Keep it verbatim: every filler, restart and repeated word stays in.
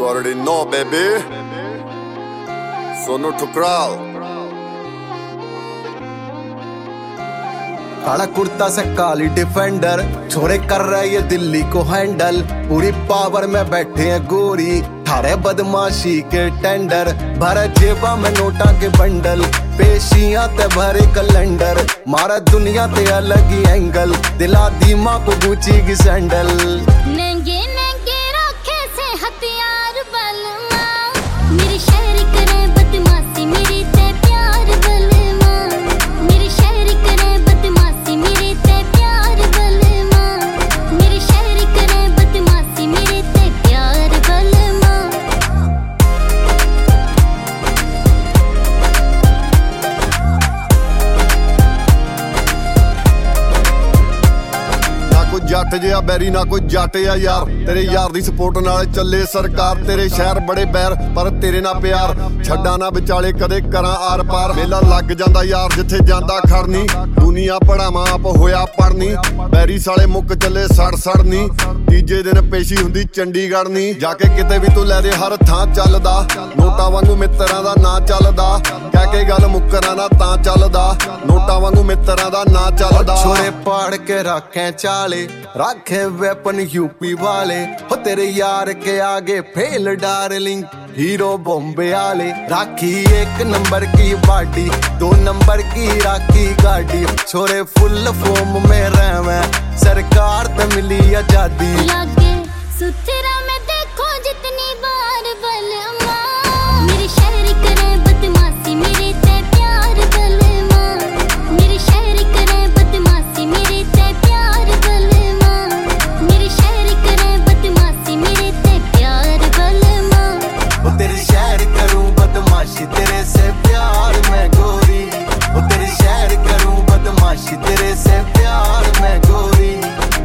You already know, baby. Sonu Thukral. काला कुर्ता से काली defender, छोरे कर रहे ये दिल्ली को हैंडल। पूरी पावर में बैठे हैं गोरी, थारे बदमाशी के टेंडर। भरे जेबा में नोटा के बंडल, पेशियां ते भरे कैलेंडर। मारा दुनिया ते अलग ही एंगल, दिला दीमा को गुची की सैंडल। नंगे नंगे रखे से हथियार बलमा, मेरे शहर करे बदमाशी मेरे ते प्यार बलमा। मेरे शहर करे बदमाशी मेरे ते प्यार बलमा। मेरे शहर करे बदमाशी मेरे ते प्यार बलमा। कोई जट जिहा बैरी ना कोई जट आ यार, तेरे यार दी सपोर्ट नाल चले सरकार। तेरे शहर बड़े बैर पर तेरे ना प्यार, छड्डा ना विचाले कदे करां आर पार। मेला लग जांदा यार जिथे जांदा खड़नी, दुनिया पढ़ावां आप होया पढ़नी। बैरी साले मुक चले सड़ सड़नी, तीजे दिन पेशी हुंदी चंडीगढ़ नी। जाके किते भी तू लै दे हर थां चलदा, नोटा वांगू मित्तरां दा ना चलदा। कह के गल मुकरां ना तां चलदा, नोटा वांगू मित्तरां दा ना चलदा। छोरे पाड़ के रखे चाले, रखे वेपन यूपी वाले। हो तेरे यार के आगे फेल डार्लिंग, हीरो बॉम्बे वाले। राखी एक नंबर की बाडी, दो नंबर की राखी गाड़ी। छोरे फुल फॉर्म में रहवे, सरकार ते मिली आजादी। लागे सुथरा में देखो जितनी बार बलमा, मेरे शहर करे बदमाशी मेरे ते प्यार बलमा। मेरे शहर करे बदमाशी मेरे ते प्यार बलमा। मेरे शहर करे बदमाशी मेरे ते प्यार बलमा। वो तेरे शहर करूं बदमाशी तेरे से प्यार में गोरी। वो तेरे शहर करूं बदमाशी तेरे से प्यार में गोरी।